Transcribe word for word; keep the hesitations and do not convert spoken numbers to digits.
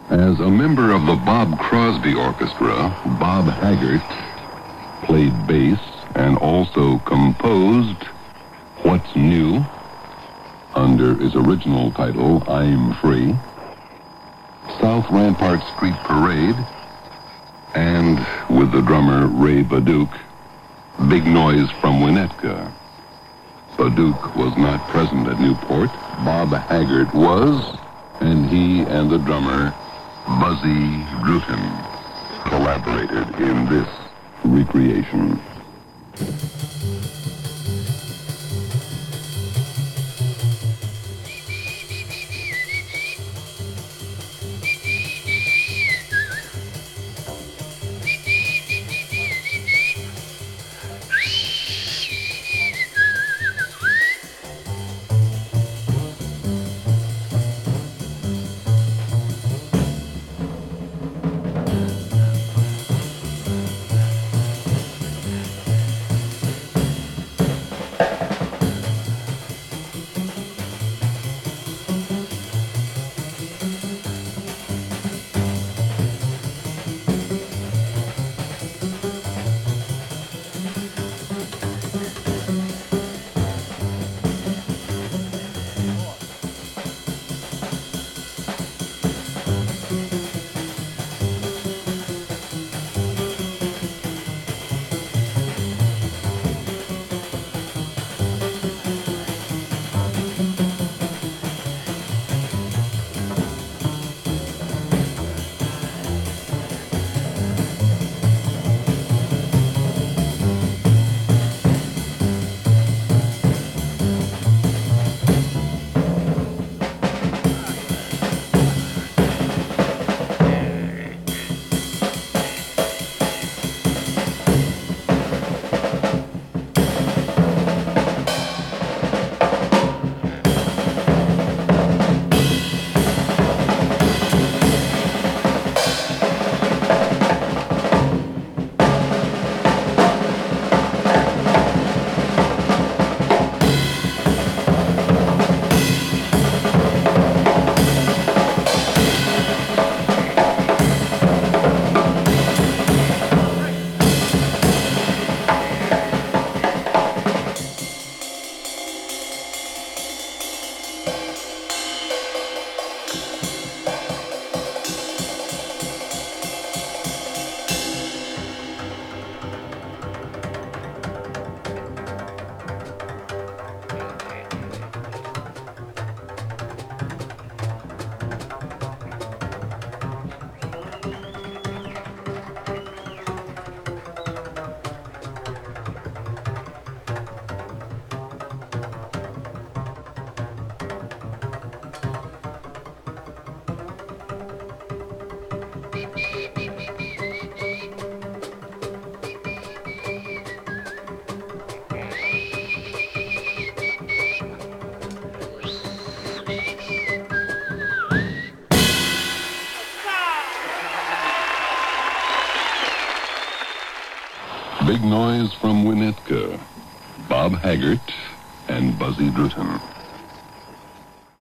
As a member of the Bob Crosby Orchestra, Bob Haggart played bass and also composed What's New under his original title, I'm Free, South Rampart Street Parade, and with the drummer Ray Baduch, Big Noise from Winnetka. Baduch was not present at Newport. Bob Haggart was, and he and the drummer Buzzy Druten collaborated in this recreation. Big Noise from Winnetka, Bob Haggart and Buzzy Druten.